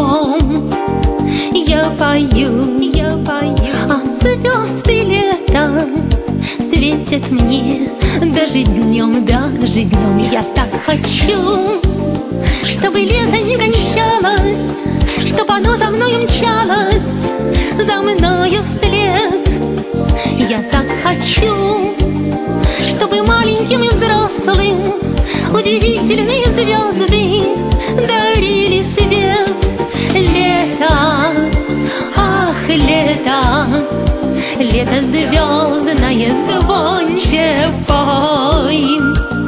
днем я пою, а звезды летом светят мне. Даже днем я так хочу, чтобы лето не кончалось, чтобы оно за мною мчалось, за мною вслед. Я так хочу, чтобы маленьким и взрослым удивительные звезды дарили свет. Лето, ах, лето, лето звездное, звонче пой.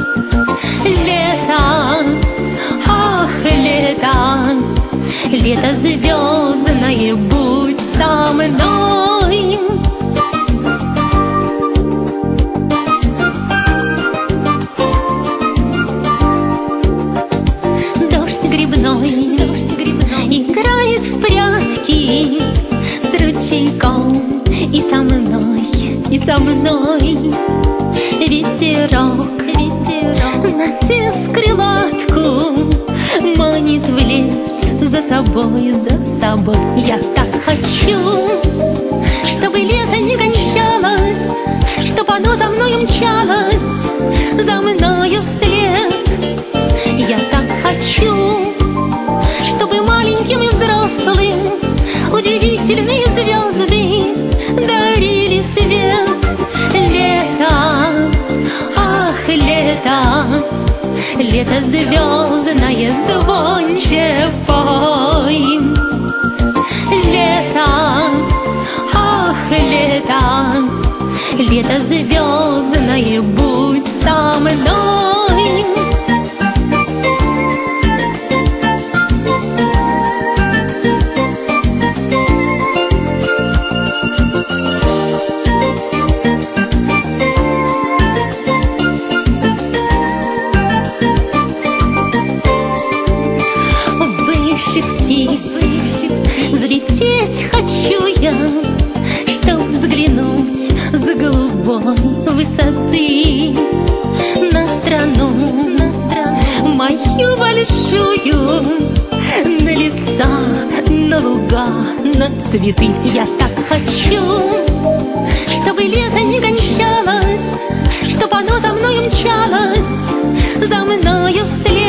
Лето, ах, лето, лето звездное, будь со мной. Дождь грибной играет в прятки с ручейком, и со мной ветерок, надев крылатку, манит в лес за собой. Я так хочу, чтобы лето не кончалось, чтобы оно за мною мчалось, за мною вслед. Я так хочу, чтобы маленьким и взрослым удивительные звезды дарили свет. Лето, ах, лето, лето звездное, звонче пой. Лето, ах, лето, лето звездное, будь со мной. Птиц взлететь хочу я, чтоб взглянуть с голубой высоты на страну мою большую, на леса, на луга, на цветы. Я так хочу, чтобы лето не кончалось, чтоб оно за мною мчалось, за мною вслед.